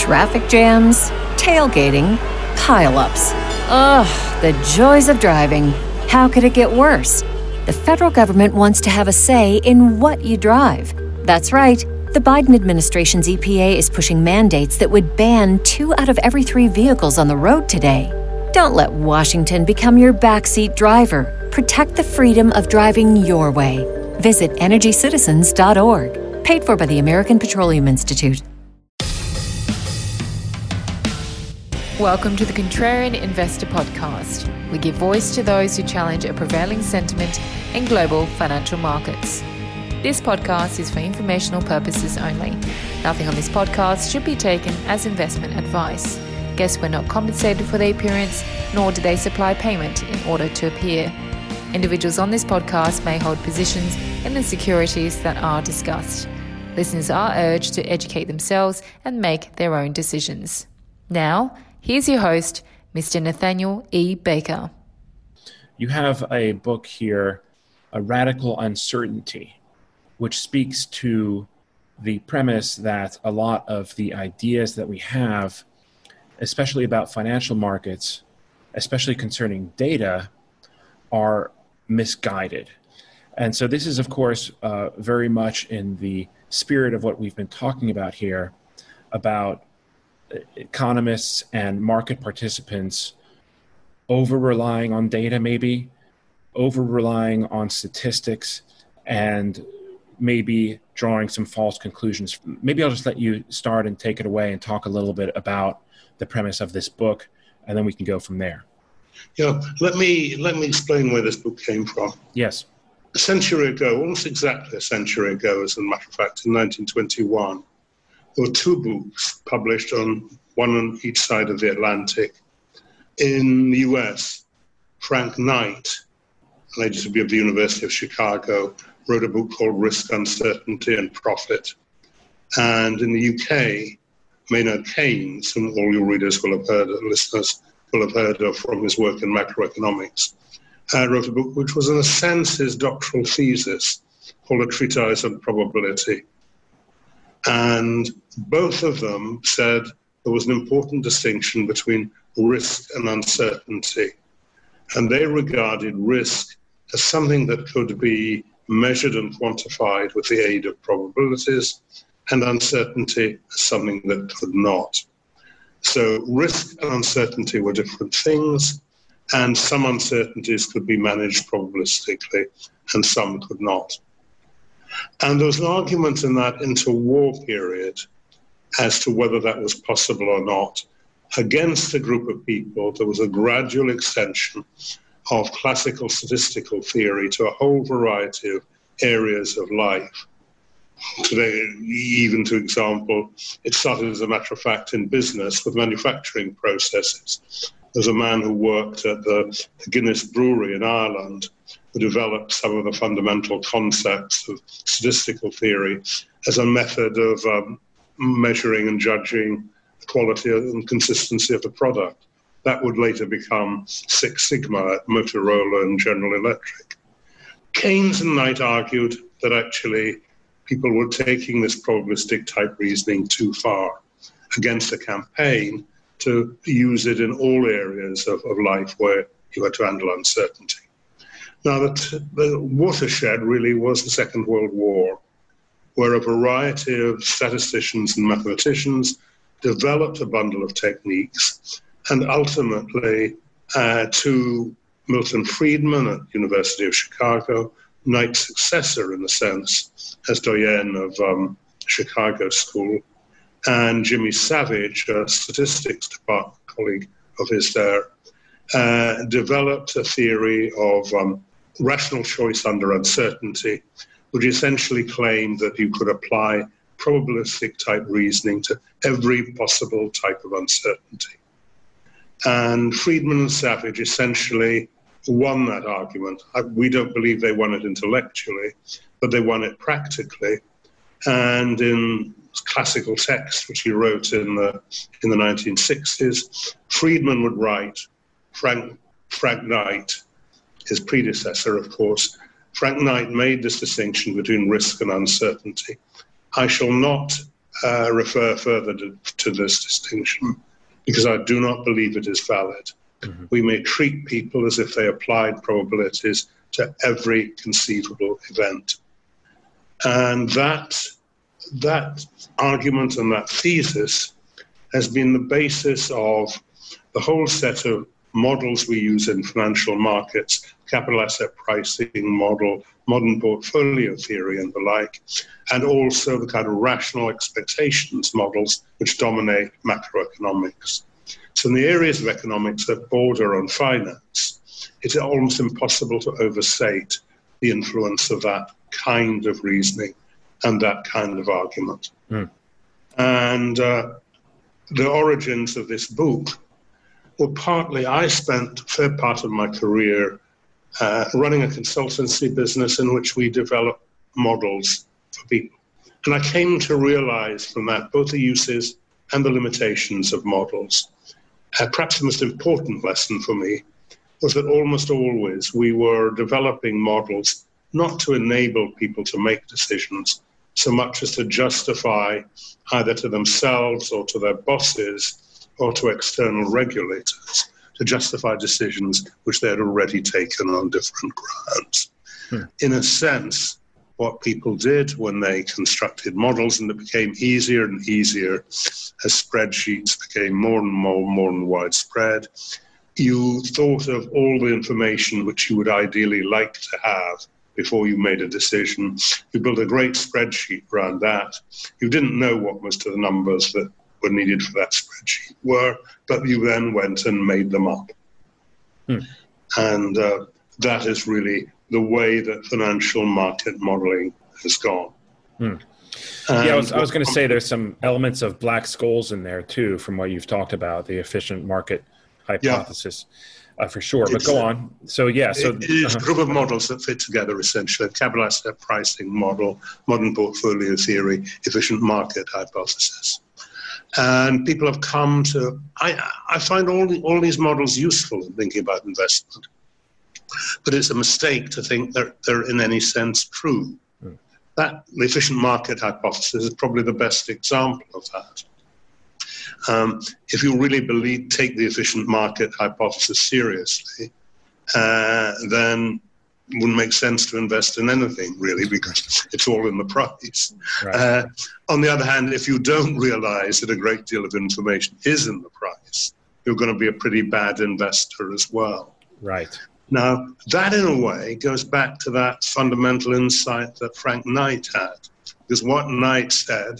Traffic jams, tailgating, pile-ups. Ugh, the joys of driving. How could it get worse? The federal government wants to have a say in what you drive. That's right. The Biden administration's EPA is pushing mandates that would ban 2 out of every 3 vehicles on the road today. Don't let Washington become your backseat driver. Protect the freedom of driving your way. Visit EnergyCitizens.org. Paid for by the American Petroleum Institute. Welcome to the Contrarian Investor Podcast. We give voice to those who challenge a prevailing sentiment in global financial markets. This podcast is for informational purposes only. Nothing on this podcast should be taken as investment advice. Guests were not compensated for their appearance, nor do they supply payment in order to appear. Individuals on this podcast may hold positions in the securities that are discussed. Listeners are urged to educate themselves and make their own decisions. Now, here's your host, Mr. Nathaniel E. Baker. You have a book here, A Radical Uncertainty, which speaks to the premise that a lot of the ideas that we have, especially about financial markets, especially concerning data, are misguided. And so this is, of course, very much in the spirit of what we've been talking about here, about economists and market participants over-relying on data, maybe, over-relying on statistics, and maybe drawing some false conclusions. Maybe I'll just let you start and take it away and talk a little bit about the premise of this book, and then we can go from there. Yeah, let me explain where this book came from. Yes. A century ago, almost exactly a century ago, as a matter of fact, in 1921, there were 2 books published, one on each side of the Atlantic. In the US, Frank Knight, later to be of the University of Chicago, wrote a book called Risk, Uncertainty and Profit. And in the UK, Maynard Keynes, whom all your readers will have heard, listeners will have heard of from his work in macroeconomics, wrote a book which was, in a sense, his doctoral thesis, called A Treatise on Probability. And both of them said there was an important distinction between risk and uncertainty. And they regarded risk as something that could be measured and quantified with the aid of probabilities, and uncertainty as something that could not. So risk and uncertainty were different things, and some uncertainties could be managed probabilistically, and some could not. And there was an argument in that interwar period as to whether that was possible or not. Against a group of people, there was a gradual extension of classical statistical theory to a whole variety of areas of life. Today, even to example, it started, as a matter of fact, in business with manufacturing processes. There's a man who worked at the Guinness Brewery in Ireland who developed some of the fundamental concepts of statistical theory as a method of measuring and judging the quality and consistency of the product. That would later become Six Sigma at Motorola and General Electric. Keynes and Knight argued that actually people were taking this probabilistic type reasoning too far, against a campaign to use it in all areas of life where you had to handle uncertainty. Now, the watershed really was the Second World War, where a variety of statisticians and mathematicians developed a bundle of techniques, and ultimately to Milton Friedman at the University of Chicago, Knight's successor in a sense as doyen of Chicago School, and Jimmy Savage, a statistics department colleague of his there, developed a theory of rational choice under uncertainty, which essentially claimed that you could apply probabilistic type reasoning to every possible type of uncertainty. And Friedman and Savage essentially won that argument. We don't believe they won it intellectually, but they won it practically. And in classical text, which he wrote in the 1960s, Friedman would write, Frank Knight, his predecessor, of course, Frank Knight made this distinction between risk and uncertainty. I shall not refer further to this distinction because I do not believe it is valid. Mm-hmm. We may treat people as if they applied probabilities to every conceivable event. And that argument and that thesis has been the basis of the whole set of models we use in financial markets, capital asset pricing model, modern portfolio theory and the like, and also the kind of rational expectations models which dominate macroeconomics. So in the areas of economics that border on finance, it's almost impossible to overstate the influence of that kind of reasoning and that kind of argument. Mm. And the origins of this book were partly, I spent a fair part of my career running a consultancy business in which we developed models for people. And I came to realize from that both the uses and the limitations of models. Perhaps the most important lesson for me was that almost always we were developing models not to enable people to make decisions so much as to justify either to themselves or to their bosses or to external regulators to justify decisions which they had already taken on different grounds. In a sense, what people did when they constructed models, and it became easier and easier as spreadsheets became more and more widespread, you thought of all the information which you would ideally like to have before you made a decision. You built a great spreadsheet around that. You didn't know what most of the numbers that were needed for that spreadsheet were, but you then went and made them up. And that is really the way that financial market modeling has gone. Yeah, I was going to say there's some elements of Black-Scholes in there too, from what you've talked about, the efficient market hypothesis, for sure. But go on. So it is a group of models that fit together essentially: capital asset pricing model, modern portfolio theory, efficient market hypothesis. And people have come to. I find all these models useful in thinking about investment, but it's a mistake to think that they're in any sense true. That the efficient market hypothesis is probably the best example of that. If you really take the efficient market hypothesis seriously, then it wouldn't make sense to invest in anything, really, because it's all in the price. Right. On the other hand, if you don't realize that a great deal of information is in the price, you're going to be a pretty bad investor as well. Right. Now, that in a way goes back to that fundamental insight that Frank Knight had, because what Knight said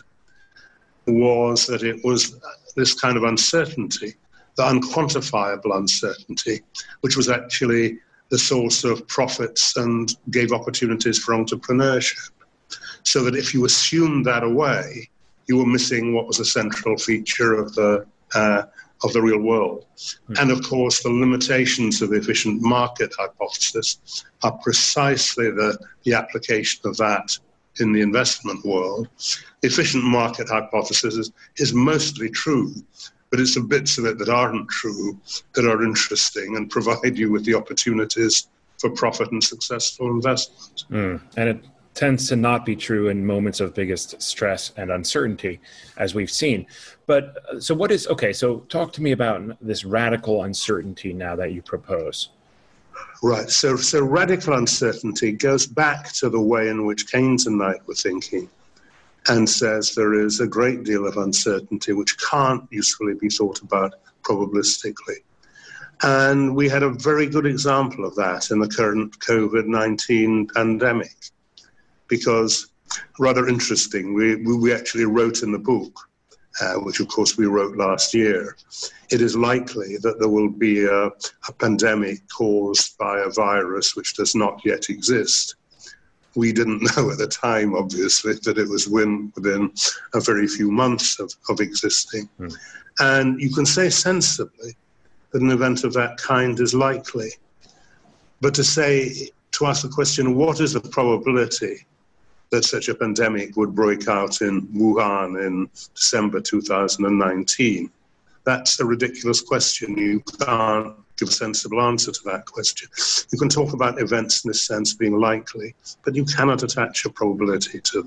was that it was this kind of uncertainty, the unquantifiable uncertainty, which was actually the source of profits and gave opportunities for entrepreneurship. So that if you assumed that away, you were missing what was a central feature of the real world. And of course, the limitations of the efficient market hypothesis are precisely the application of that in the investment world. The efficient market hypothesis is mostly true, but it's the bits of it that aren't true that are interesting and provide you with the opportunities for profit and successful investment. And it tends to not be true in moments of biggest stress and uncertainty, as we've seen. But so talk to me about this radical uncertainty now that you propose. Right, so radical uncertainty goes back to the way in which Keynes and Knight were thinking, and says there is a great deal of uncertainty which can't usefully be thought about probabilistically. And we had a very good example of that in the current COVID-19 pandemic, because rather interesting, we actually wrote in the book, which of course we wrote last year, it is likely that there will be a pandemic caused by a virus which does not yet exist. We didn't know at the time, obviously, that it was within a very few months of existing. And you can say sensibly that an event of that kind is likely. But to ask the question, what is the probability that such a pandemic would break out in Wuhan in December 2019? That's a ridiculous question. You can't give a sensible answer to that question. You can talk about events in this sense being likely, but you cannot attach a probability to them.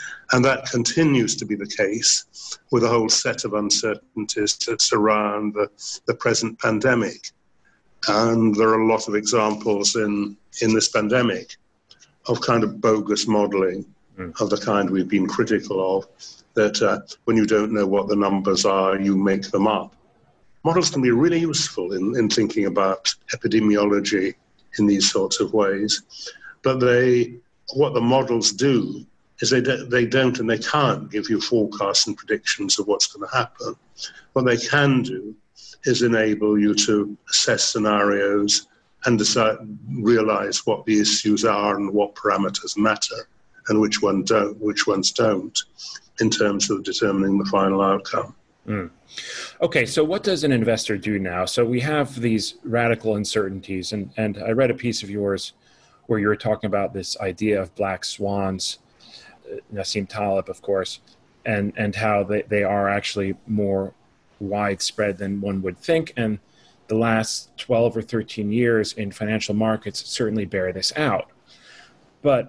And that continues to be the case with a whole set of uncertainties that surround the present pandemic. And there are a lot of examples in this pandemic of kind of bogus modelling of the kind we've been critical of, that when you don't know what the numbers are, you make them up. Models can be really useful in thinking about epidemiology in these sorts of ways. But what the models do is they don't and they can't give you forecasts and predictions of what's going to happen. What they can do is enable you to assess scenarios and realize what the issues are and what parameters matter and which ones don't in terms of determining the final outcome. Okay, so what does an investor do now? So we have these radical uncertainties, and I read a piece of yours where you were talking about this idea of black swans, Nassim Taleb, of course, and how they are actually more widespread than one would think. And the last 12 or 13 years in financial markets certainly bear this out. But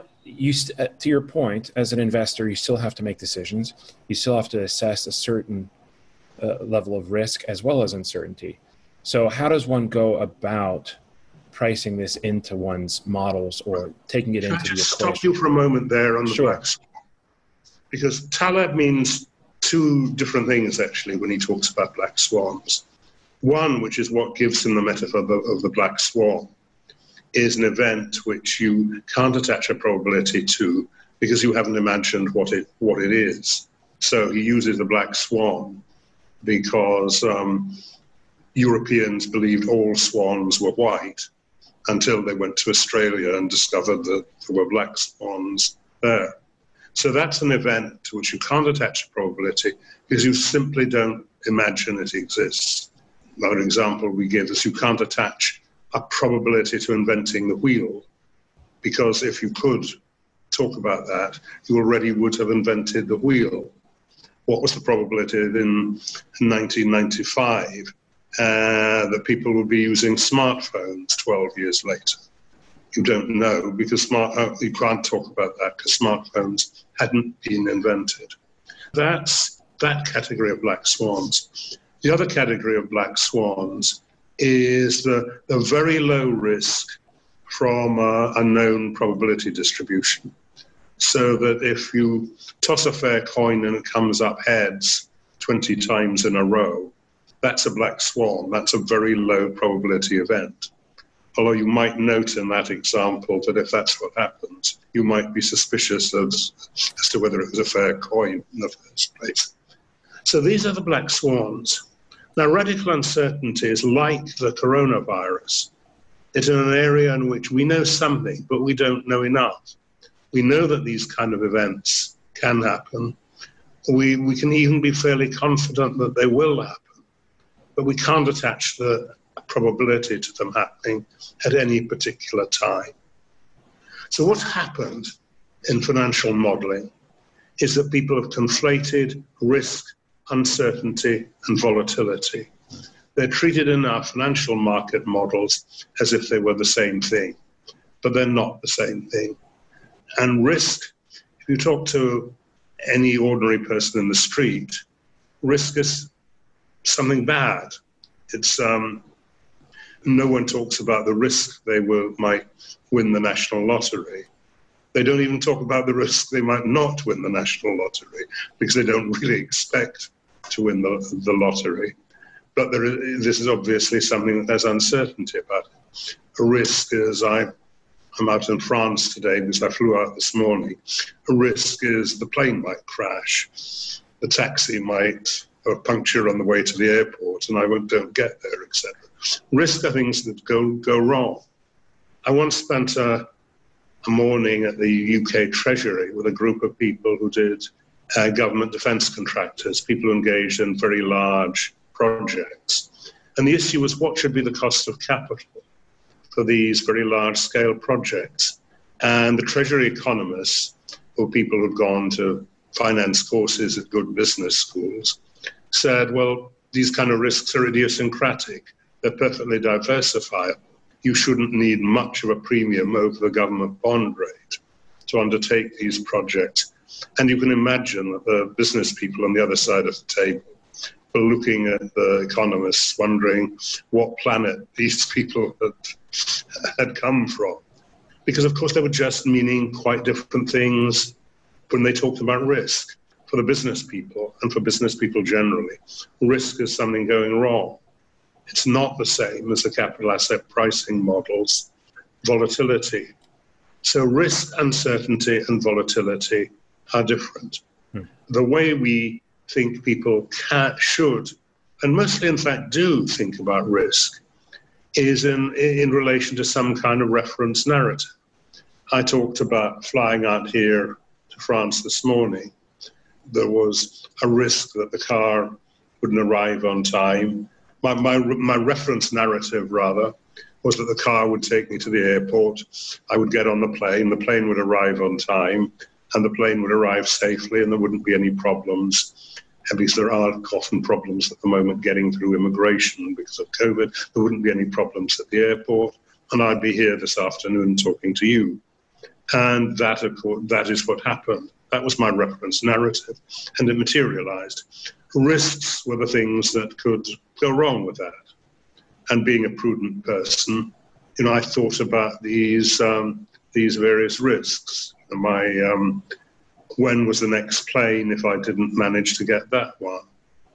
to your point, as an investor, you still have to make decisions. You still have to assess a certain level of risk as well as uncertainty. So how does one go about pricing this into one's models or taking it into the equation? Can I just stop you for a moment there on the black swan? Because Taleb means two different things, actually, when he talks about black swans. One, which is what gives him the metaphor of the black swan, is an event which you can't attach a probability to because you haven't imagined what it is. So he uses the black swan because Europeans believed all swans were white until they went to Australia and discovered that there were black swans there. So that's an event to which you can't attach a probability because you simply don't imagine it exists. Another example we give is you can't attach a probability to inventing the wheel, because if you could talk about that, you already would have invented the wheel. What was the probability in 1995 that people would be using smartphones 12 years later? You don't know because you can't talk about that because smartphones hadn't been invented. That's that category of black swans. The other category of black swans is the very low risk from a known probability distribution. So that if you toss a fair coin and it comes up heads 20 times in a row, that's a black swan. That's a very low probability event. Although you might note in that example that if that's what happens, you might be suspicious as to whether it was a fair coin in the first place. So these are the black swans. Now, radical uncertainty is like the coronavirus. It's in an area in which we know something, but we don't know enough. We know that these kind of events can happen. We can even be fairly confident that they will happen, but we can't attach the probability to them happening at any particular time. So what's happened in financial modeling is that people have conflated risk, uncertainty, and volatility. They're treated in our financial market models as if they were the same thing, but they're not the same thing. And risk, if you talk to any ordinary person in the street, risk is something bad. It's no one talks about the risk they might win the national lottery. They don't even talk about the risk they might not win the national lottery because they don't really expect to win the lottery. But this is obviously something that there's uncertainty about it. A risk is, I'm out in France today because I flew out this morning. A risk is the plane might crash, the taxi might have a puncture on the way to the airport and I don't get there, etc. Risk are things that go wrong. I once spent a morning at the UK Treasury with a group of people who did government defence contractors, people who engaged in very large projects. And the issue was what should be the cost of capital for these very large-scale projects. And the Treasury economists, or people who'd gone to finance courses at good business schools, said, well, these kind of risks are idiosyncratic. They're perfectly diversifiable. You shouldn't need much of a premium over the government bond rate to undertake these projects. And you can imagine that the business people on the other side of the table were looking at the economists, wondering what planet these people had come from. Because, of course, they were just meaning quite different things when they talked about risk. For the business people and for business people generally, risk is something going wrong. It's not the same as the capital asset pricing models, volatility. So risk, uncertainty, and volatility are different. The way we think people should, and mostly in fact do think about risk, is in relation to some kind of reference narrative. I talked about flying out here to France this morning. There was a risk that the car wouldn't arrive on time. My reference narrative, rather, was that the car would take me to the airport, I would get on the plane would arrive on time, and the plane would arrive safely, and there wouldn't be any problems. And because there are often problems at the moment getting through immigration because of COVID, there wouldn't be any problems at the airport, and I'd be here this afternoon talking to you. And that, of course, that is what happened. That was my reference narrative, and it materialized. Risks were the things that could go wrong with that. And being a prudent person, I thought about these various risks. When was the next plane if I didn't manage to get that one?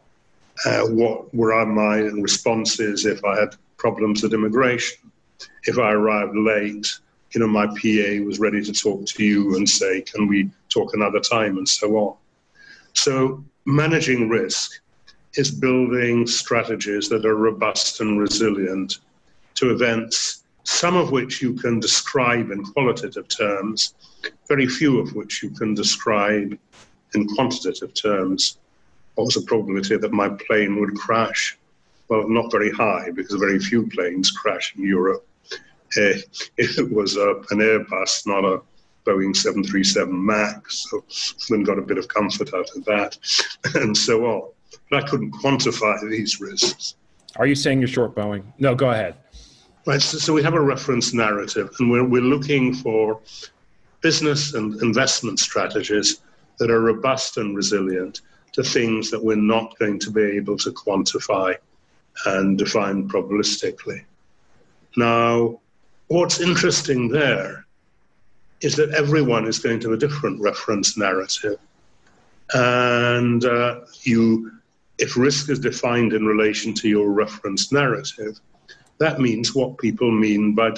What were my responses if I had problems at immigration? If I arrived late, my PA was ready to talk to you and say, can we talk another time, and so on. So managing risk is building strategies that are robust and resilient to events, some of which you can describe in qualitative terms, very few of which you can describe in quantitative terms. What was the probability that my plane would crash? Well, not very high, because very few planes crash in Europe. It was an Airbus, not a Boeing 737 MAX, so then got a bit of comfort out of that, and so on. But I couldn't quantify these risks. Are you saying you're short Boeing? No, go ahead. Right, so we have a reference narrative, and we're looking for business and investment strategies that are robust and resilient to things that we're not going to be able to quantify and define probabilistically. Now, what's interesting there is that everyone is going to have a different reference narrative. And if risk is defined in relation to your reference narrative, that means what people mean by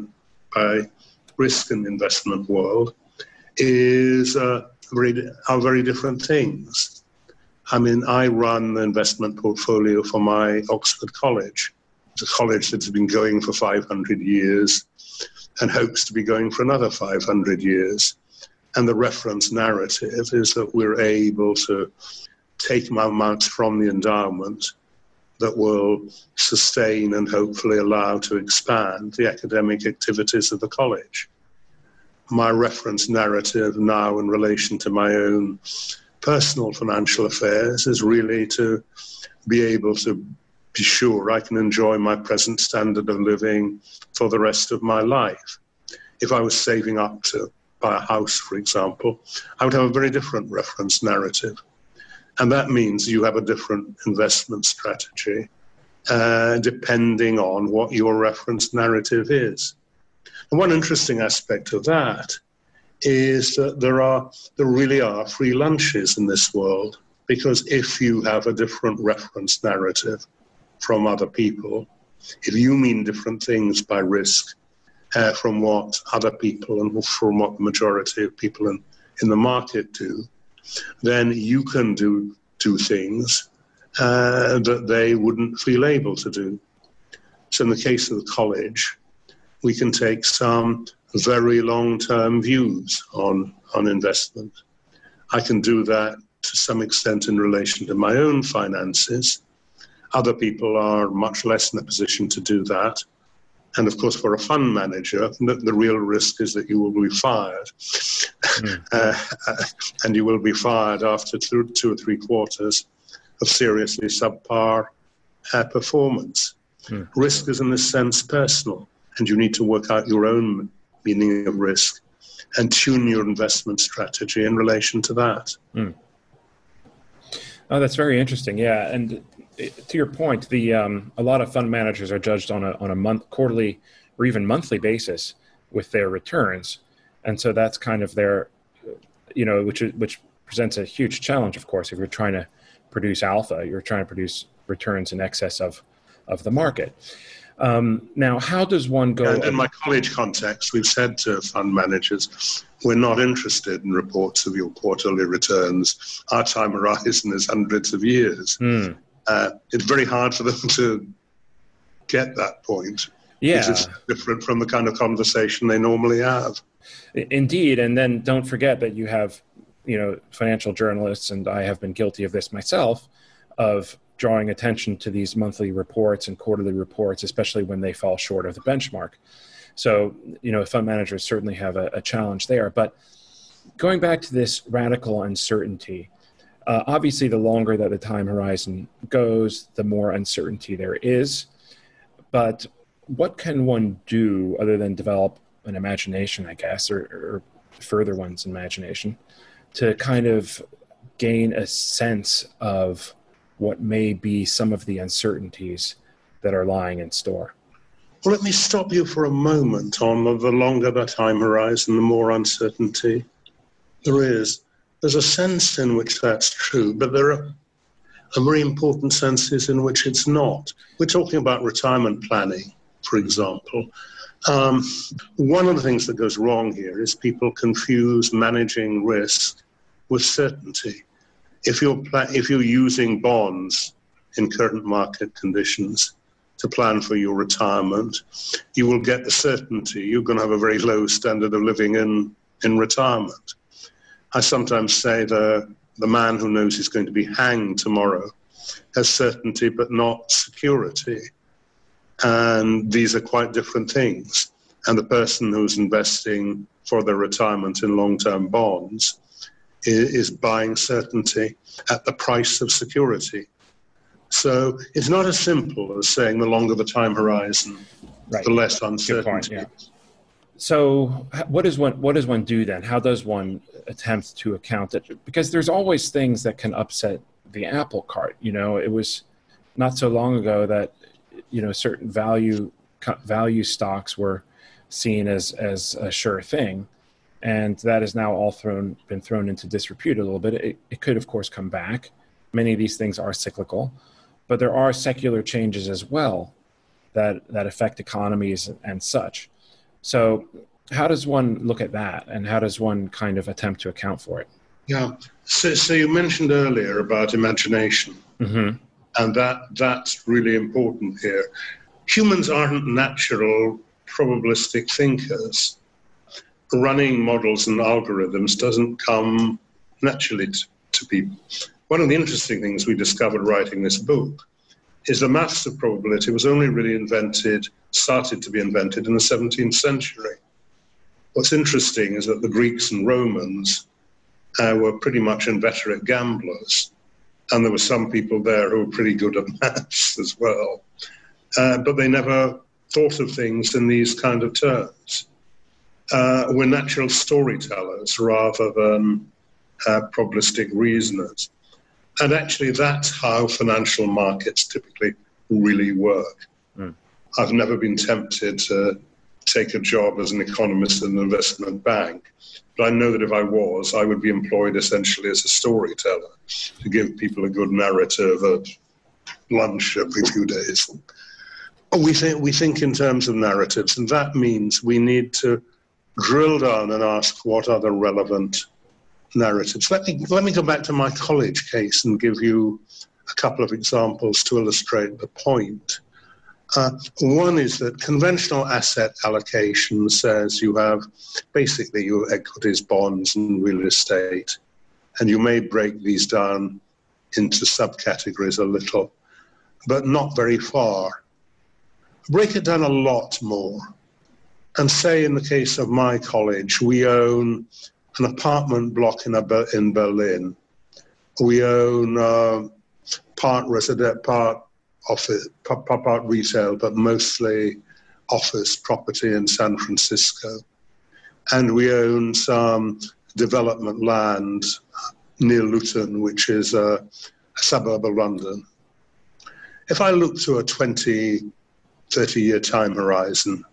risk in the investment world are very different things. I run the investment portfolio for my Oxford College. It's a college that's been going for 500 years and hopes to be going for another 500 years. And the reference narrative is that we're able to take amounts from the endowment that will sustain and hopefully allow to expand the academic activities of the college. My reference narrative now in relation to my own personal financial affairs is really to be able to be sure I can enjoy my present standard of living for the rest of my life. If I was saving up to buy a house, for example, I would have a very different reference narrative. And that means you have a different investment strategy depending on what your reference narrative is. And one interesting aspect of that is that there really are free lunches in this world, because if you have a different reference narrative from other people, if you mean different things by risk from what other people and from what the majority of people in the market do, then you can do things that they wouldn't feel able to do. So in the case of the college, we can take some very long-term views on investment. I can do that to some extent in relation to my own finances. Other people are much less in a position to do that. And of course, for a fund manager, the real risk is that you will be fired. And you will be fired after 2 or 3 quarters of seriously subpar performance. Risk is in this sense personal, and you need to work out your own meaning of risk and tune your investment strategy in relation to that. Oh, that's very interesting. Yeah, and to your point, a lot of fund managers are judged on a quarterly, or even monthly basis with their returns, and so that's kind of their, which presents a huge challenge. Of course, if you're trying to produce alpha, you're trying to produce returns in excess of the market. Now, how does one go? And in my college context, we've said to fund managers, we're not interested in reports of your quarterly returns. Our time horizon is hundreds of years. It's very hard for them to get that point. Yeah. Because it's different from the kind of conversation they normally have. Indeed. And then don't forget that you have, financial journalists, and I have been guilty of this myself, of drawing attention to these monthly reports and quarterly reports, especially when they fall short of the benchmark. So, fund managers certainly have a challenge there. But going back to this radical uncertainty, obviously the longer that the time horizon goes, the more uncertainty there is. But what can one do other than develop an imagination, I guess, or further one's imagination, to kind of gain a sense of what may be some of the uncertainties that are lying in store? Well, let me stop you for a moment on the longer the time horizon, the more uncertainty there is. There's a sense in which that's true, but there are very important senses in which it's not. We're talking about retirement planning, for example. One of the things that goes wrong here is people confuse managing risk with certainty. If you're using bonds in current market conditions to plan for your retirement, you will get the certainty you're going to have a very low standard of living in retirement. I sometimes say the man who knows he's going to be hanged tomorrow has certainty but not security. And these are quite different things. And the person who's investing for their retirement in long-term bonds is buying certainty at the price of security. So it's not as simple as saying the longer the time horizon, the less uncertainty. Good point, yeah. So what does one do then? How does one attempt to account it? Because there's always things that can upset the apple cart. It was not so long ago that certain value stocks were seen as a sure thing, and that is now all been thrown into disrepute a little bit. It could, of course, come back. Many of these things are cyclical, but there are secular changes as well that affect economies and such. So how does one look at that, and how does one kind of attempt to account for it? Yeah. So you mentioned earlier about imagination, and that's really important here. Humans aren't natural probabilistic thinkers. Running models and algorithms doesn't come naturally to people. One of the interesting things we discovered writing this book is the maths of probability was only really started to be invented in the 17th century. What's interesting is that the Greeks and Romans were pretty much inveterate gamblers, and there were some people there who were pretty good at maths as well. But they never thought of things in these kind of terms. We're natural storytellers rather than probabilistic reasoners. And actually, that's how financial markets typically really work. I've never been tempted to take a job as an economist in an investment bank, but I know that if I was, I would be employed essentially as a storyteller to give people a good narrative at lunch every few days. We think in terms of narratives, and that means we need to drill down and ask what are the relevant narratives. Let me go back to my college case and give you a couple of examples to illustrate the point. One is that conventional asset allocation says you have basically your equities, bonds, and real estate, and you may break these down into subcategories a little, but not very far. Break it down a lot more. And say in the case of my college, we own an apartment block in Berlin. We own part resident, part office, part retail, but mostly office property in San Francisco. and we own some development land near Luton, which is a suburb of London. If I look to a 20, 30-year time horizon,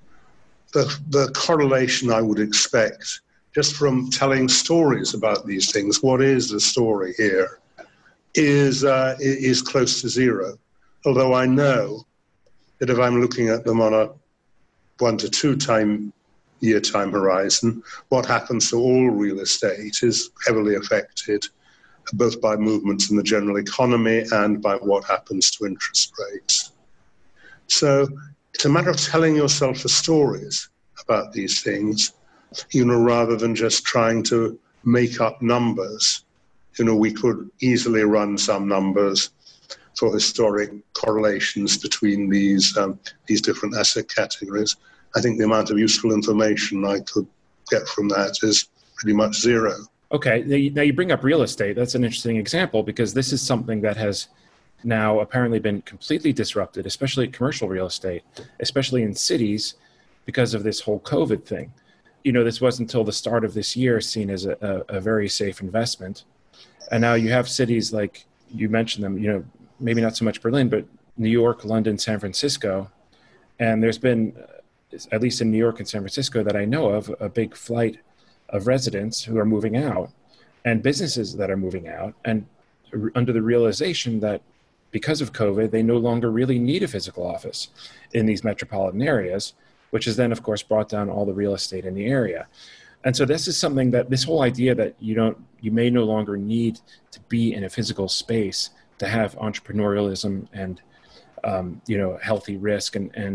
the correlation I would expect just from telling stories about these things, what is the story here, is close to zero. Although I know that if I'm looking at them on a 1 to 2 year time horizon, what happens to all real estate is heavily affected both by movements in the general economy and by what happens to interest rates. So it's a matter of telling yourself the stories about these things, rather than just trying to make up numbers. We could easily run some numbers for historic correlations between these different asset categories. I think the amount of useful information I could get from that is pretty much zero. Okay, now you bring up real estate. That's an interesting example, because this is something that has now apparently been completely disrupted, especially commercial real estate, especially in cities, because of this whole COVID thing. This wasn't until the start of this year seen as a very safe investment. And now you have cities like, you mentioned them, maybe not so much Berlin, but New York, London, San Francisco. And there's been, at least in New York and San Francisco that I know of, a big flight of residents who are moving out and businesses that are moving out, and under the realization that because of COVID, they no longer really need a physical office in these metropolitan areas, which has then, of course, brought down all the real estate in the area. And so this is something that, this whole idea that you may no longer need to be in a physical space to have entrepreneurialism and healthy risk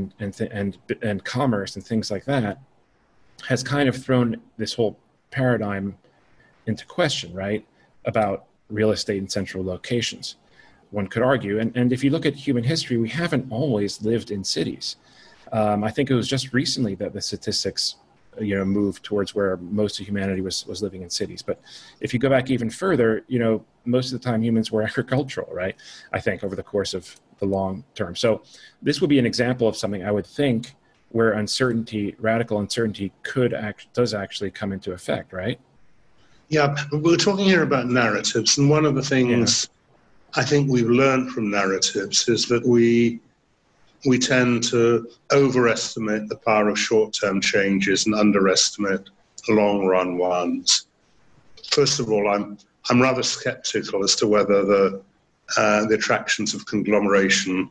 and commerce and things like that, has kind of thrown this whole paradigm into question, right? About real estate in central locations, one could argue. And if you look at human history, we haven't always lived in cities. I think it was just recently that the statistics, moved towards where most of humanity was living in cities. But if you go back even further, most of the time humans were agricultural, right? I think over the course of the long term. So this would be an example of something I would think where radical uncertainty does actually come into effect, right? Yeah, we're talking here about narratives, and one of the things I think we've learned from narratives is that we tend to overestimate the power of short-term changes and underestimate long-run ones. First of all, I'm rather skeptical as to whether the attractions of conglomeration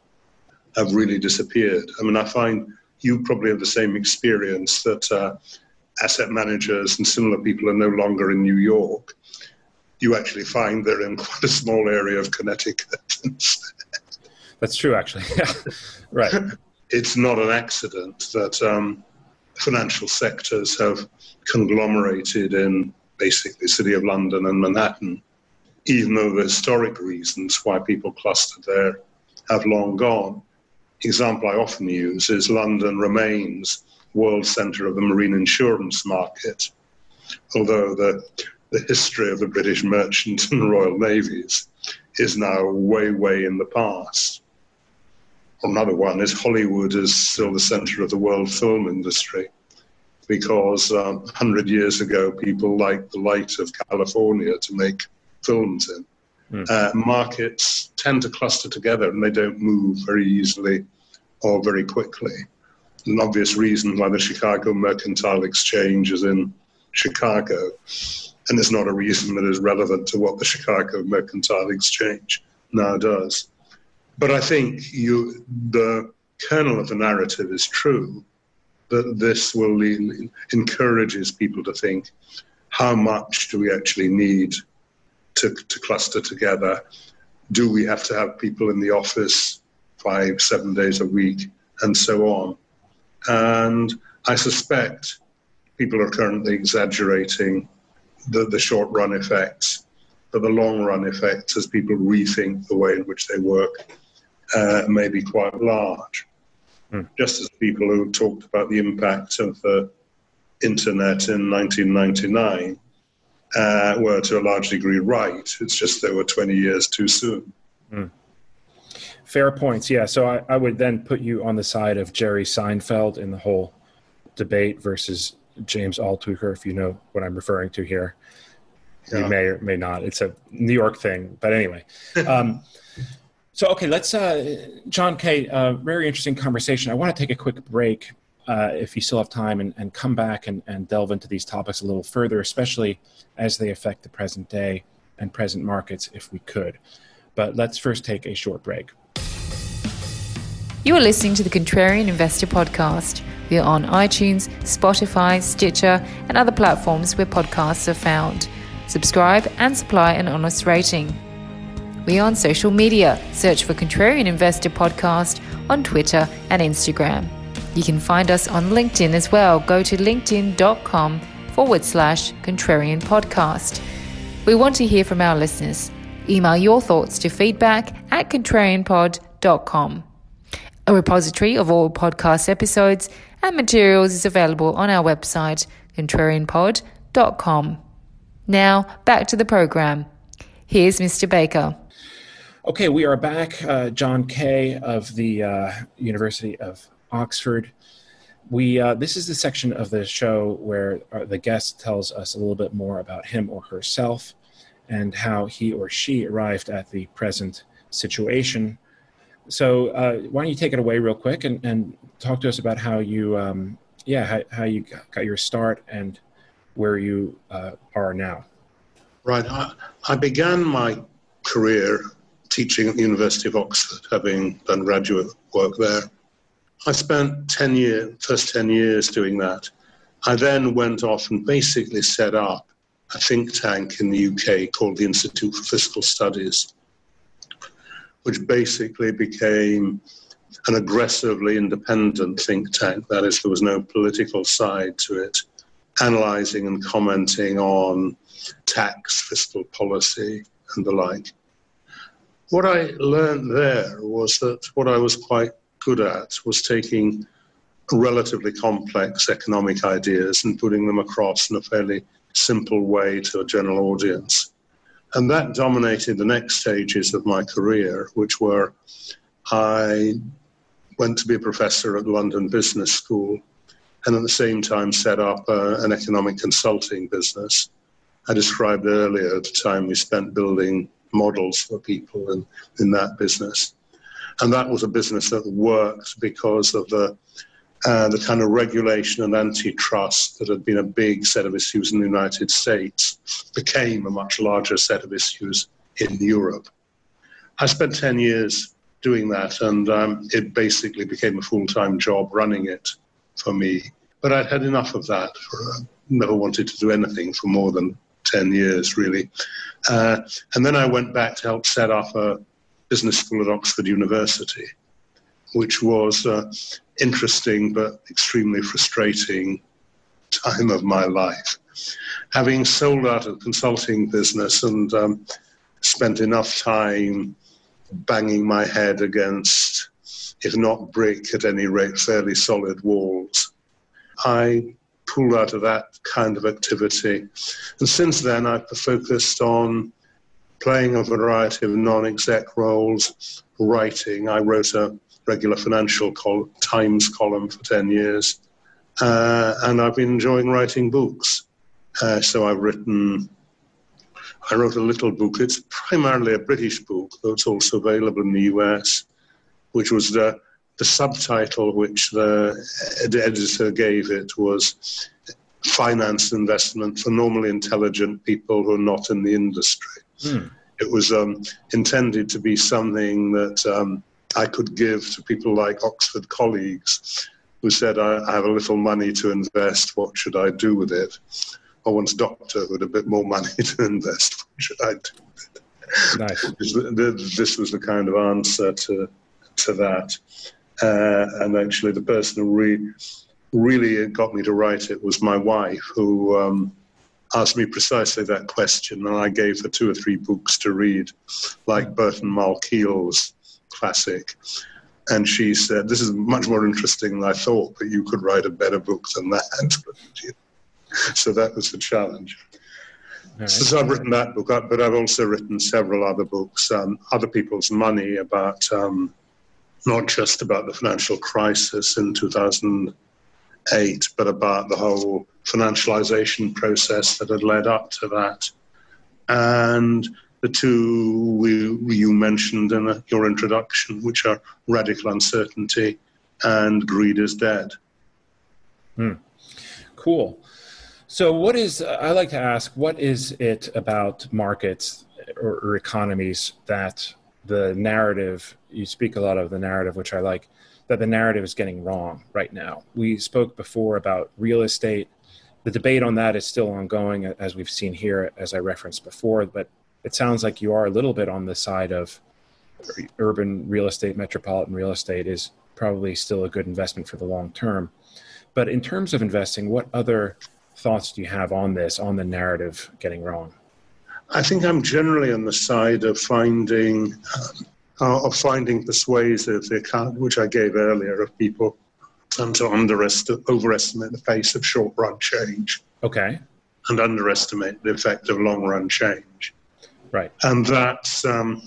have really disappeared. I mean, I find you probably have the same experience, that asset managers and similar people are no longer in New York. You actually find they're in quite a small area of Connecticut. That's true, actually. Yeah, right. It's not an accident that financial sectors have conglomerated in basically the City of London and Manhattan, even though the historic reasons why people clustered there have long gone. Example I often use is London remains world centre of the marine insurance market, although the history of the British merchant and Royal Navies is now way, way in the past. Another one is Hollywood is still the centre of the world film industry, because 100 years ago people liked the light of California to make films in. Markets tend to cluster together and they don't move very easily or very quickly. An obvious reason why the Chicago Mercantile Exchange is in Chicago, and it's not a reason that is relevant to what the Chicago Mercantile Exchange now does. But I think the kernel of the narrative is true, that this will encourages people to think, how much do we actually need to cluster together? Do we have to have people in the office 5-7 days a week, and so on? And I suspect people are currently exaggerating the short-run effects, but the long-run effects, as people rethink the way in which they work, may be quite large. Just as people who talked about the impact of the internet in 1999 were to a large degree right. It's just they were 20 years too soon. Fair points, yeah. So I would then put you on the side of Jerry Seinfeld in the whole debate versus James Altucher, if you know what I'm referring to here. Yeah. You may or may not. It's a New York thing. But anyway. So, okay, let's, John Kay, very interesting conversation. I want to take a quick break, if you still have time, and come back and delve into these topics a little further, especially as they affect the present day and present markets, if we could. But let's first take a short break. You are listening to the Contrarian Investor Podcast. We are on iTunes, Spotify, Stitcher, and other platforms where podcasts are found. Subscribe and supply an honest rating. We are on social media. Search for Contrarian Investor Podcast on Twitter and Instagram. You can find us on LinkedIn as well. Go to linkedin.com/Contrarian Podcast. We want to hear from our listeners. Email your thoughts to feedback@contrarianpod.com. A repository of all podcast episodes and materials is available on our website, contrarianpod.com. Now, back to the program. Here's Mr. Baker. Okay, we are back. John Kay of the University of Oxford. This is the section of the show where the guest tells us a little bit more about him or herself and how he or she arrived at the present situation. So why don't you take it away real quick and talk to us about how you, how you got your start and where you are now. Right. I began my career teaching at the University of Oxford, having done graduate work there. I spent first 10 years doing that. I then went off and basically set up a think tank in the UK called the Institute for Fiscal Studies, which basically became an aggressively independent think tank. That is, there was no political side to it, analysing and commenting on tax, fiscal policy, and the like. What I learned there was that what I was quite good at was taking relatively complex economic ideas and putting them across in a fairly simple way to a general audience. And that dominated the next stages of my career, which were I went to be a professor at London Business School and at the same time set up an economic consulting business. I described earlier the time we spent building models for people in that business. And that was a business that worked because of the kind of regulation and antitrust that had been a big set of issues in the United States became a much larger set of issues in Europe. I spent 10 years doing that, and it basically became a full-time job running it for me. But I'd had enough of that. Never wanted to do anything for more than 10 years, really. And then I went back to help set up a business school at Oxford University, which was interesting but extremely frustrating time of my life. Having sold out of the consulting business and spent enough time banging my head against, if not brick, at any rate, fairly solid walls, I pulled out of that kind of activity. And since then, I've focused on playing a variety of non-exec roles, writing. I wrote a regular Financial Times column for 10 years, and I've been enjoying writing books. So I wrote a little book. It's primarily a British book, though it's also available in the US, which was the subtitle which the editor gave it was Finance Investment for Normally Intelligent People Who are Not in the Industry. It was intended to be something that I could give to people like Oxford colleagues who said, I have a little money to invest, what should I do with it? Or one's doctor who had a bit more money to invest, what should I do with it? Nice. This was the kind of answer to that. And actually the person who really got me to write it was my wife, who asked me precisely that question, and I gave her 2 or 3 books to read, like Burton Malkiel's classic. And she said, this is much more interesting than I thought, but you could write a better book than that. So that was the challenge. Right. So I've written that book, but I've also written several other books, Other People's Money, about not just about the financial crisis in 2008 but about the whole financialization process that had led up to that. And the two you mentioned in your introduction, which are radical uncertainty and greed is dead. Cool. So I like to ask, what is it about markets or economies that the narrative, you speak a lot of the narrative, which I like, that the narrative is getting wrong right now? We spoke before about real estate. The debate on that is still ongoing, as we've seen here, as I referenced before, but it sounds like you are a little bit on the side of urban real estate, metropolitan real estate is probably still a good investment for the long term. But in terms of investing, what other thoughts do you have on this, on the narrative getting wrong? I think I'm generally on the side of finding persuasive the account which I gave earlier of people tend to overestimate the pace of short-run change. Okay. And underestimate the effect of long-run change. Right. And that's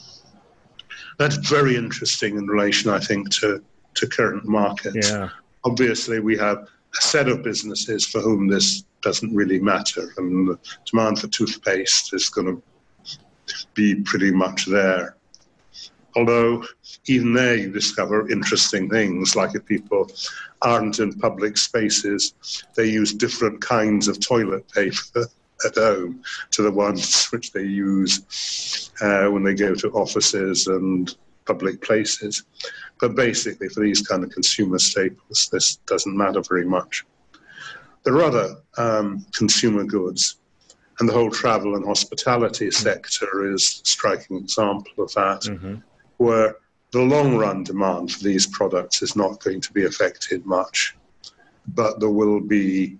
very interesting in relation, I think, to current markets. Yeah. Obviously, we have a set of businesses for whom this doesn't really matter, and the demand for toothpaste is going to be pretty much there. Although even there you discover interesting things, like if people aren't in public spaces, they use different kinds of toilet paper at home to the ones which they use when they go to offices and public places. But basically, for these kind of consumer staples, this doesn't matter very much. There are other consumer goods, and the whole travel and hospitality sector is a striking example of that, where the long-run demand for these products is not going to be affected much, but there will be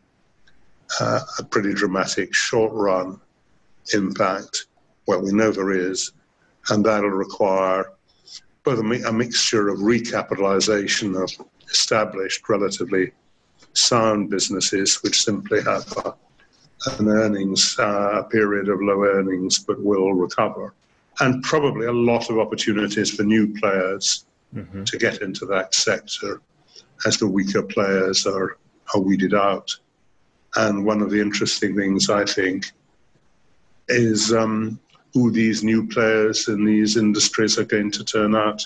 a pretty dramatic short-run impact. Well, we know there is, and that'll require both a mixture of recapitalization of established, relatively sound businesses which simply have an earnings period of low earnings but will recover, and probably a lot of opportunities for new players to get into that sector as the weaker players are weeded out. And one of the interesting things, I think, is who these new players in these industries are going to turn out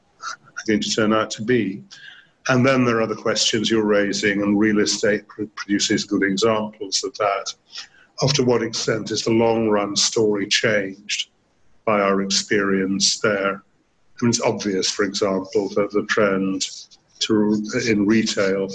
to be. And then there are the questions you're raising, and real estate produces good examples of that. Up to what extent is the long-run story changed by our experience there? I mean, it's obvious, for example, that the trend in retail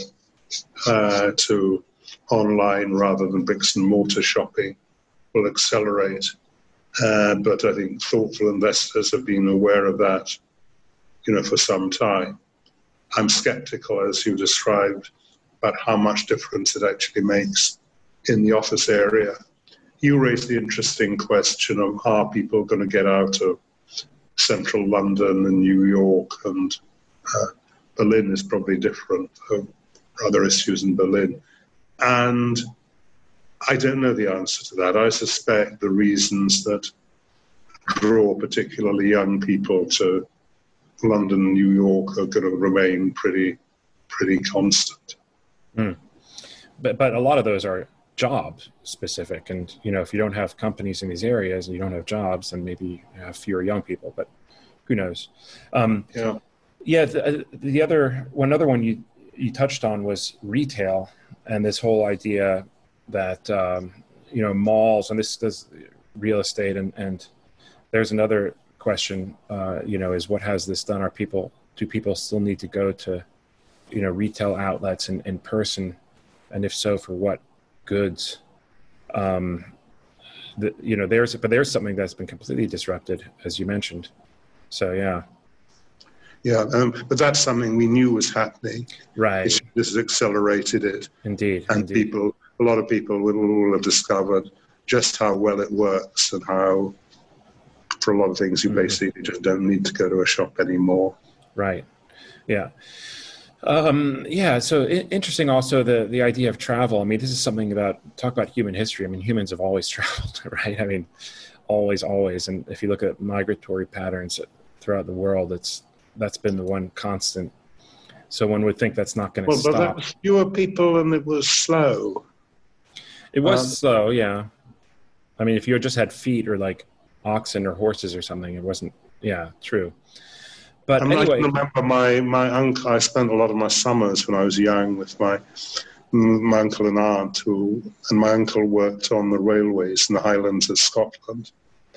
to online rather than bricks and mortar shopping will accelerate. But I think thoughtful investors have been aware of that, for some time. I'm skeptical, as you described, about how much difference it actually makes in the office area. You raised the interesting question of how people are going to get out of central London and New York, and Berlin is probably different. There are other issues in Berlin. And I don't know the answer to that. I suspect the reasons that draw particularly young people to London and New York are going to remain pretty constant. But a lot of those are job specific, and if you don't have companies in these areas and you don't have jobs, then maybe you have fewer young people. But who knows? The other one you touched on was retail, and this whole idea that malls, and this does real estate, and there's another question, is what has this done? Do people still need to go to, retail outlets in person? And if so, for what goods? There's something that's been completely disrupted, as you mentioned. So, yeah. Yeah, but that's something we knew was happening. Right. This has accelerated it. Indeed. And a lot of people will have discovered just how well it works, and how, for a lot of things, you basically just don't need to go to a shop anymore. Right. Yeah. So interesting also the idea of travel. I mean, this is something talk about human history. I mean, humans have always traveled, right? I mean, always. And if you look at migratory patterns throughout the world, that's been the one constant So one would think that's not going to Well, but there stop. were fewer people and it was slow. It was slow, yeah. I mean, if you just had feet or like oxen or horses or something, it wasn't, yeah, true. But I anyway. can remember my uncle, I spent a lot of my summers when I was young with my uncle and aunt, and my uncle worked on the railways in the Highlands of Scotland.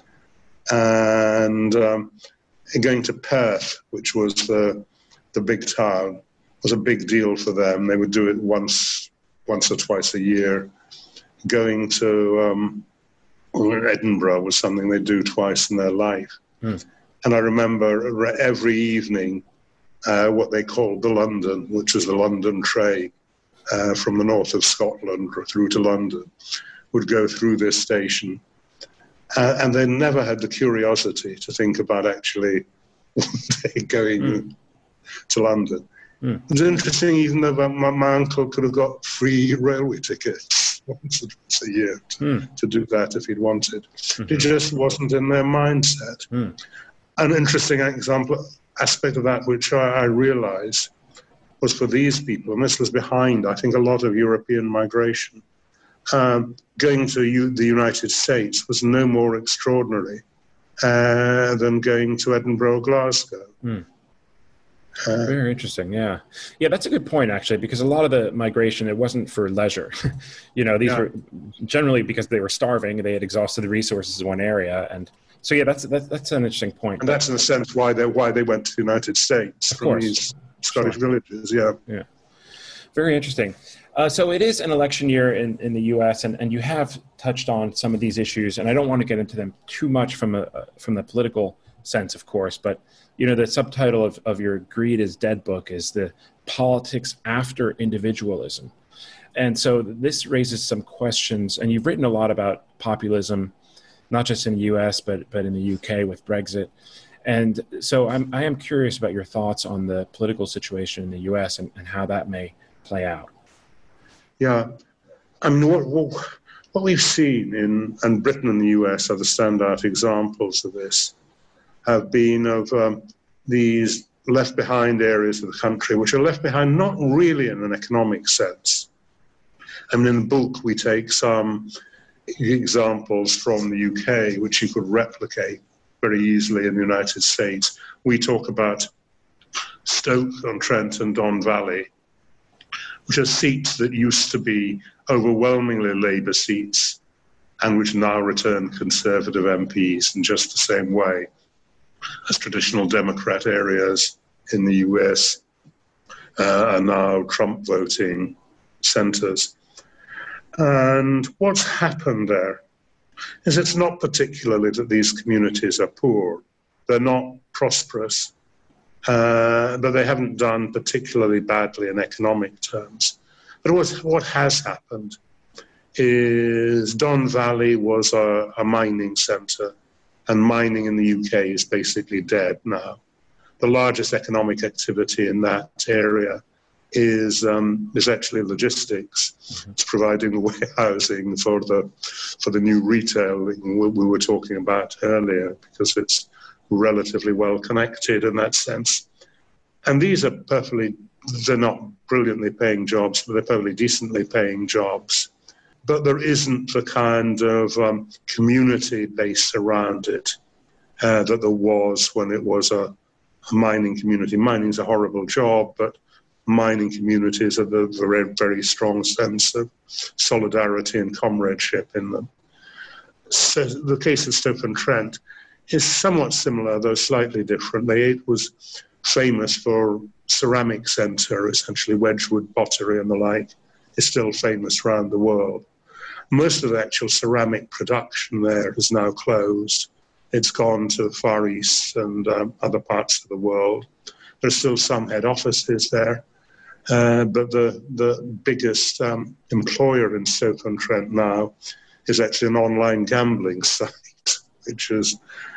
And going to Perth, which was the big town, was a big deal for them. They would do it once or twice a year. Going to Edinburgh was something they do twice in their life. And I remember every evening what they called the London, which was the London train from the north of Scotland through to London, would go through this station. And they never had the curiosity to think about actually one day going to London. It was interesting, even though my uncle could have got free railway tickets once or twice a year to do that if he'd wanted. It just wasn't in their mindset. An interesting aspect of that, which I realized, was for these people, and this was behind, I think, a lot of European migration, going to the United States was no more extraordinary than going to Edinburgh or Glasgow. Very interesting. Yeah. Yeah, that's a good point, actually, because a lot of the migration, it wasn't for leisure. These were generally because they were starving. They had exhausted the resources in one area. And so, yeah, that's an interesting point. And that's in a sense why they went to the United States from these Scottish villages. Yeah. Yeah. Very interesting. So it is an election year in the U.S., and you have touched on some of these issues, and I don't want to get into them too much from the political sense, of course, but the subtitle of your Greed is Dead book is the politics after individualism. And so this raises some questions, and you've written a lot about populism, not just in the US, but in the UK with Brexit. And so I am curious about your thoughts on the political situation in the US and how that may play out. Yeah. I mean, what we've seen in Britain and the US are the standout examples of this. Have been of these left behind areas of the country, which are left behind not really in an economic sense. I mean, in the book, we take some examples from the UK, which you could replicate very easily in the United States. We talk about Stoke-on-Trent and Don Valley, which are seats that used to be overwhelmingly Labour seats and which now return Conservative MPs in just the same way as traditional Democrat areas in the US are now Trump voting centres. And what's happened there is it's not particularly that these communities are poor. They're not prosperous, but they haven't done particularly badly in economic terms. But what has happened is Don Valley was a mining centre, and mining in the UK is basically dead now. The largest economic activity in that area is actually logistics. It's providing the warehousing for the new retailing we were talking about earlier, because it's relatively well connected in that sense. And these are they're not brilliantly paying jobs, but they're perfectly decently paying jobs. But there isn't the kind of community base around it that there was when it was a mining community. Mining's a horrible job, but mining communities have a very, very strong sense of solidarity and comradeship in them. So the case of Stoke-on-Trent is somewhat similar, though slightly differently. It was famous for ceramic centre, essentially Wedgwood pottery and the like, is still famous around the world. Most of the actual ceramic production there is now closed. It's gone to the Far East and other parts of the world. There's still some head offices there, but the biggest employer in Stoke-on-Trent now is actually an online gambling site, which is,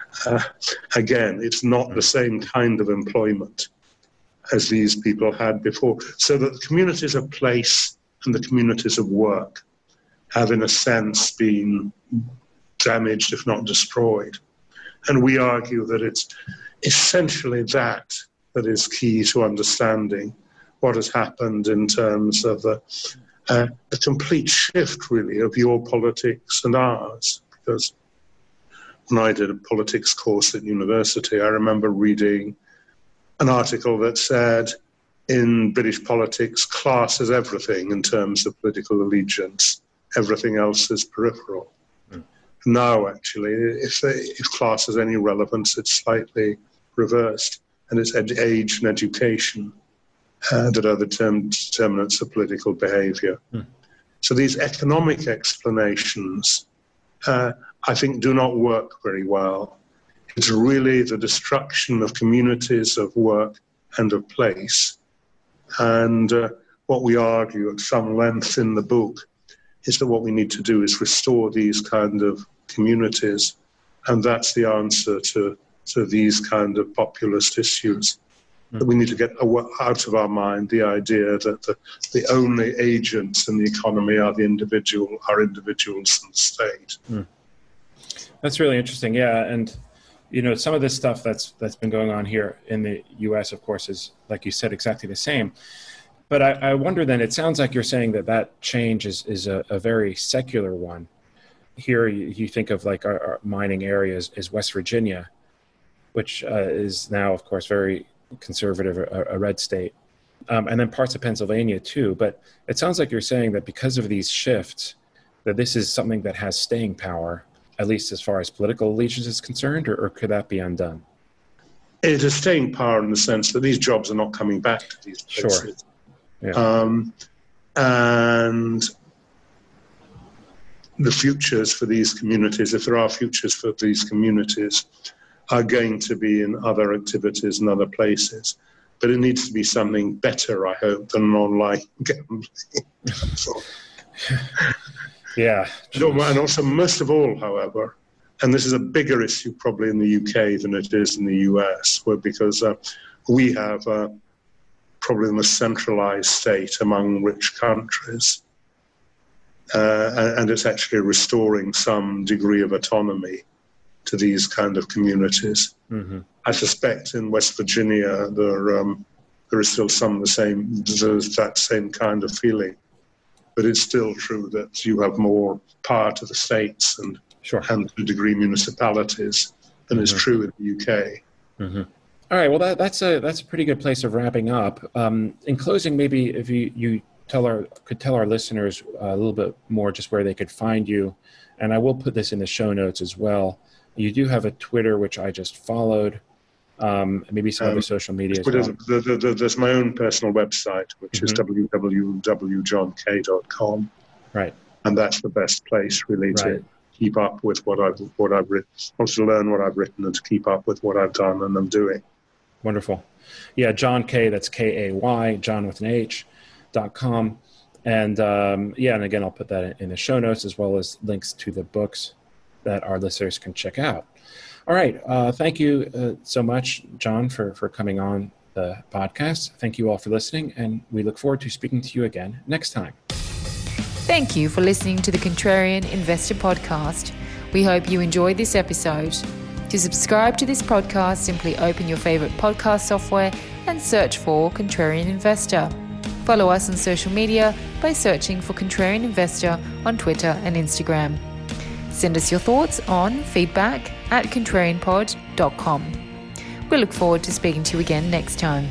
again, it's not the same kind of employment as these people had before. So that the communities of place and the communities of work have, in a sense, been damaged, if not destroyed. And we argue that it's essentially that is key to understanding what has happened in terms of a complete shift, really, of your politics and ours. Because when I did a politics course at university, I remember reading an article that said, in British politics, class is everything in terms of political allegiance. Everything else is peripheral. Now, actually, if class has any relevance, it's slightly reversed, and it's age and education that are the determinants of political behaviour. So these economic explanations, I think, do not work very well. It's really the destruction of communities of work and of place. And what we argue at some length in the book is that what we need to do is restore these kind of communities, and that's the answer to these kind of populist issues. That we need to get out of our mind the idea that the only agents in the economy are individuals and the state. That's really interesting. Yeah, and some of this stuff that's been going on here in the U.S., of course, is, like you said, exactly the same. But I wonder then, it sounds like you're saying that change is a very secular one. Here you think of like our mining areas is West Virginia, which is now, of course, very conservative, a red state, and then parts of Pennsylvania too. But it sounds like you're saying that because of these shifts, that this is something that has staying power, at least as far as political allegiance is concerned, or could that be undone? It has staying power in the sense that these jobs are not coming back to these places. Sure. Yeah. And the futures for these communities, if there are futures for these communities, are going to be in other activities and other places. But it needs to be something better, I hope, than online gambling. Yeah. And also, most of all, however, and this is a bigger issue probably in the UK than it is in the US, because we have probably the most centralized state among rich countries. And it's actually restoring some degree of autonomy to these kind of communities. Mm-hmm. I suspect in West Virginia there is still that same kind of feeling, but it's still true that you have more power to the states and to a degree municipalities than is true in the UK. Mm-hmm. All right, well that's a pretty good place of wrapping up. In closing, maybe if you could tell our listeners a little bit more just where they could find you, and I will put this in the show notes as well. You do have a Twitter, which I just followed, maybe some other social media as well. There's my own personal website, which is www.johnk.com. Right. And that's the best place, really, to keep up with what I've written. Also to learn what I've written and to keep up with what I've done and I'm doing. Wonderful. Yeah, John Kay, that's K-A-Y, John with an H.com. And and again, I'll put that in the show notes as well as links to the books that our listeners can check out. All right. Thank you so much, John, for coming on the podcast. Thank you all for listening, and we look forward to speaking to you again next time. Thank you for listening to the Contrarian Investor Podcast. We hope you enjoyed this episode. To subscribe to this podcast, simply open your favorite podcast software and search for Contrarian Investor. Follow us on social media by searching for Contrarian Investor on Twitter and Instagram. Send us your thoughts on feedback@contrarianpod.com. We look forward to speaking to you again next time.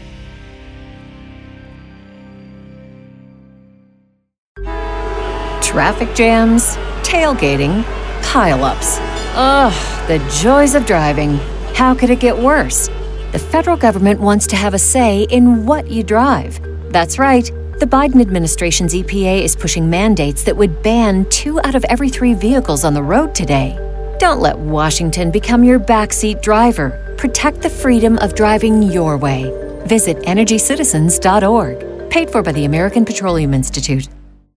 Traffic jams, tailgating, pileups. Ugh, the joys of driving. How could it get worse? The federal government wants to have a say in what you drive. That's right. The Biden administration's EPA is pushing mandates that would ban 2 out of every 3 vehicles on the road today. Don't let Washington become your backseat driver. Protect the freedom of driving your way. Visit EnergyCitizens.org. Paid for by the American Petroleum Institute.